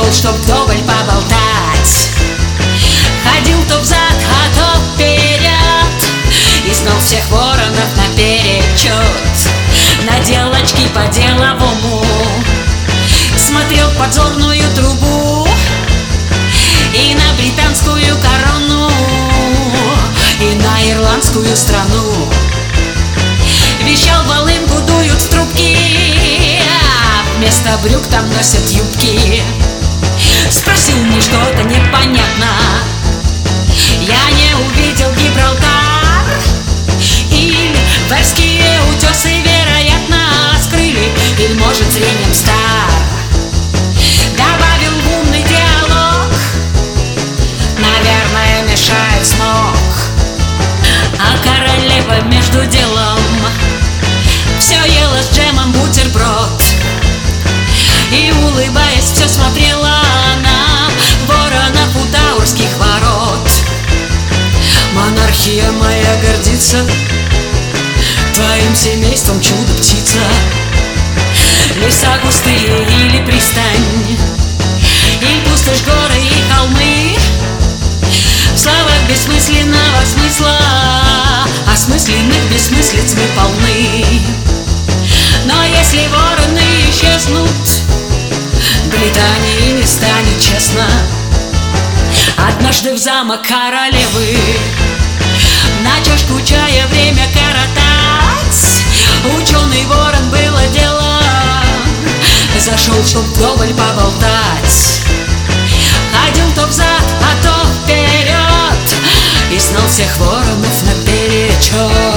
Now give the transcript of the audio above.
Зашел, чтоб вдоволь поболтать. Ходил то взад, а то вперед и знал всех воронов наперечет. Надел очки по-деловому, смотрел в подзорную трубу и на британскую корону, и на ирландскую страну. Вещал, волынку дуют в трубки, а вместо брюк там носят юбки. Спросил мне что-то непонятно, я не увидел Гибралтар или Берские утесы, вероятно, скрыли, или, может, зрением стар. Добавил в умный диалог, наверное, мешает смог. А королева между делом все ела с джемом бутерброд и, улыбаясь, все смотрела на воронов у Таурских ворот. Монархия моя гордится твоим семейством, чудо-птица. Леса густые или пристань, или пустошь, горы и холмы. В словах бессмысленного смысла осмысленных бессмыслиц мы полны. Но если вороны исчезнут, Британии не станет честно. Однажды в замок королевы на чашку чая время коротать ученый ворон, было дело. Зашел, чтоб вдоволь поболтать. Ходил то взад, а то вперед и знал всех воронов наперечет.